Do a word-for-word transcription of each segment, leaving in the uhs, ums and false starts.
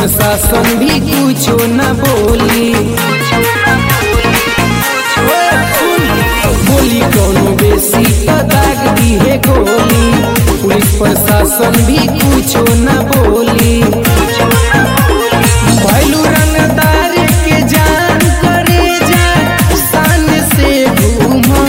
प्रशासन भी कुछो न बोली। बोली कौनो बेसी तो दाग दी है गोली। पुलिस प्रशासन भी कुछो न बोली। भैलू रंगदार के जान करे जा शान से घूमा।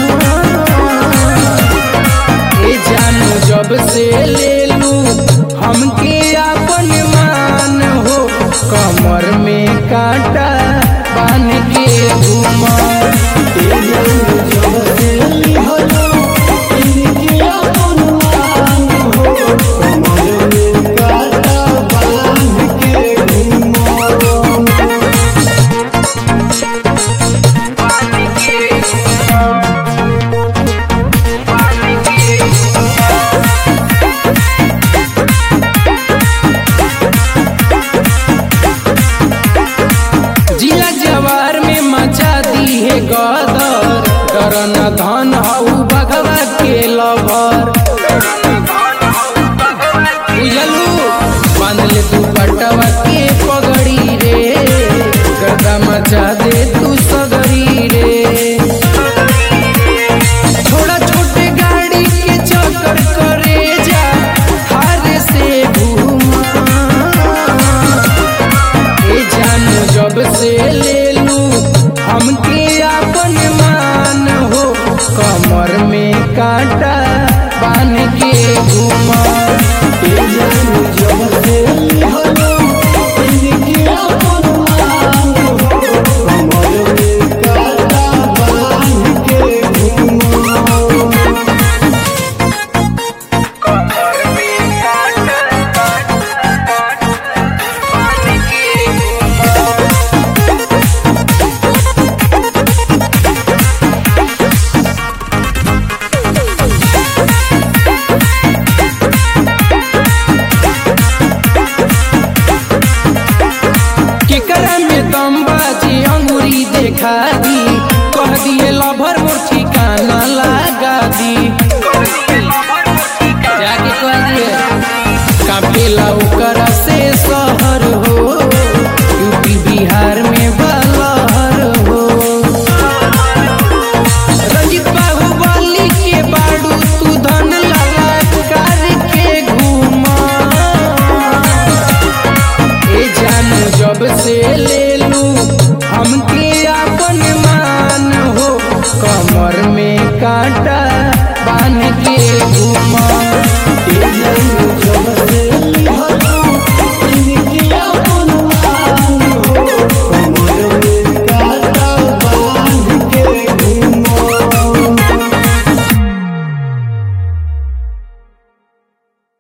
ए जानो जब से ले लू हमके अपन मान हो, कमर में कांटा बांध के घूमा। ए जानो जब से लिहलो इनके अपन मान हो, कमर में कांटा बांध के घूमा। जिला जवार में मचा दी है गदर, डरन धन हऊ बघवा के लभर। बुझलू बांध ले तू पटवा के पगड़ी रे, गर्दा मचा दे तू सगड़ी रे। छोड़ा छोटे गाड़ी के चक्कर करे जा हार से घूमा। ए जानो जब से ले लू हमके अपन मान हो, कमर में कांटा बांध के घूमा। ए जानो जब से लिहलो इनके अपन मान हो, कमर में कांटा बांध के घूमा। केकरा में दम बाजी अंगूरी देखा दी, कह दिए लभर मोर ठिकाना लगा दी। जाके कह दिए काफिला ओकरा से शहर हो, यूपी बिहार में बलहर हो। रंजित बाहुबली के बाड़ू तू धन लाला कार के घूमा। ए जानो जब से ले लू हमके अपन मान हो, कमर में कांटा बांध के घूमा।